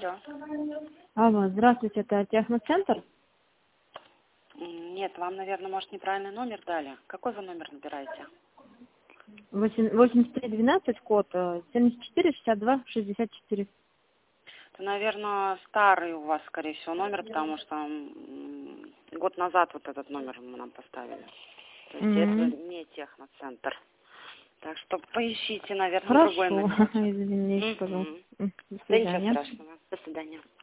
Алло. Алло, здравствуйте, это техноцентр? Нет, вам, наверное, может, неправильный номер дали. Какой вы номер набираете? 8312, код 746264. Это, наверное, старый у вас, скорее всего, номер, потому что год назад вот этот номер мы нам поставили. То есть это не техноцентр. Так что поищите, наверное, другой номер. Хорошо, извините, пожалуйста. До Да ничего свидания. страшного. До свидания.